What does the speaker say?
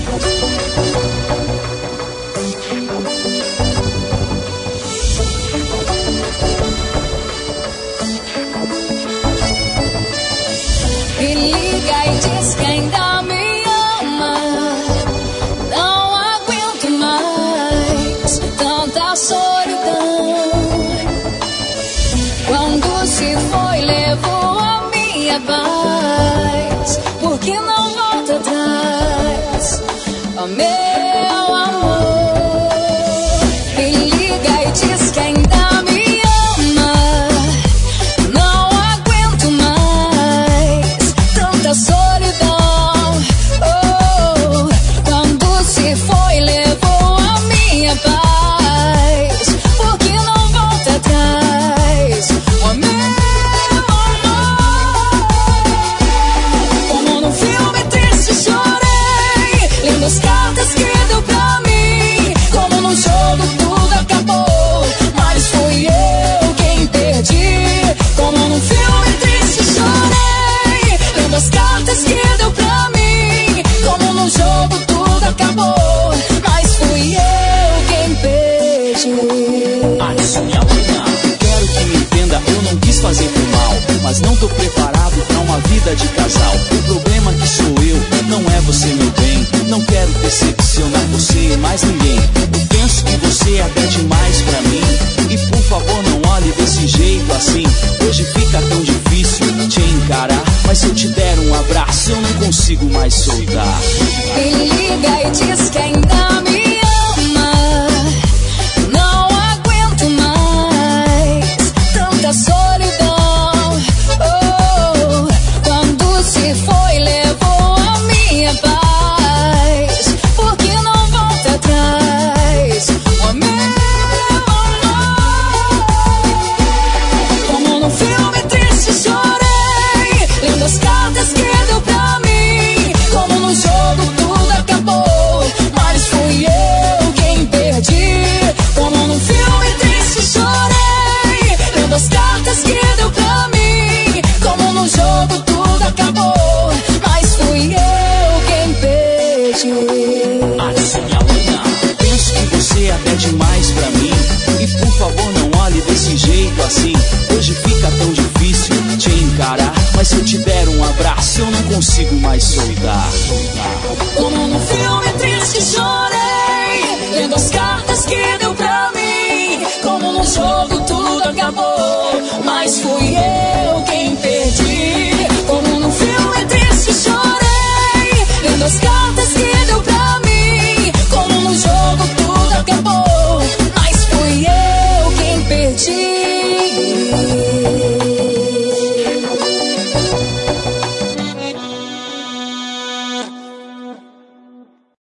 Me liga e diz que ainda me ama. Não aguento mais tanta solidão. Quando se foi, levou a minha paz. Por que não volta atrás, oh meu amor? Me liga e diz que ainda me ama. Não aguento mais tanta solidão. Oh, quando se foi, levou a minha paz. Por que não volta atrás, oh meu amor? Como num filme triste chorei, lendo as cartas que deu pra mim. Como num jogo tudo acabou, mas fui eu quem perdi. Como num filme triste chorei, lendo as cartas que deu pra mim. Como num jogo tudo acabou, mas fui eu quem perdi. Alisson e Alana, quero que me entenda, eu não quis fazer por mal, mas não tô preparado pra uma vida de casal. O problema que sou eu, não é você, meu bem. Não quero decepcionar você e mais ninguém. Eu penso que você é até demais pra mim. E por favor não olhe desse jeito assim. Hoje fica tão difícil te encarar, mas se eu te der um abraço eu não consigo mais soltar. Me liga e diz que ainda me ama. Não aguento mais tanta solidão. Oh, quando se foi, levou a minha paz. Por que não volta atrás, oh meu amor? Como num filme triste chorei, lendo as cartas que deu pra mim. Como num jogo tudo acabou, mas fui eu quem perdi. Como num filme triste chorei, lendo as cartas que deu pra mim. Como num jogo tudo acabou, mas fui eu quem perdi. Alisson e Alana, penso que você é até demais pra mim. E por favor não olhe desse jeito assim. Hoje fica tão difícil te encarar, mas se eu te der um abraço eu não consigo mais soltar.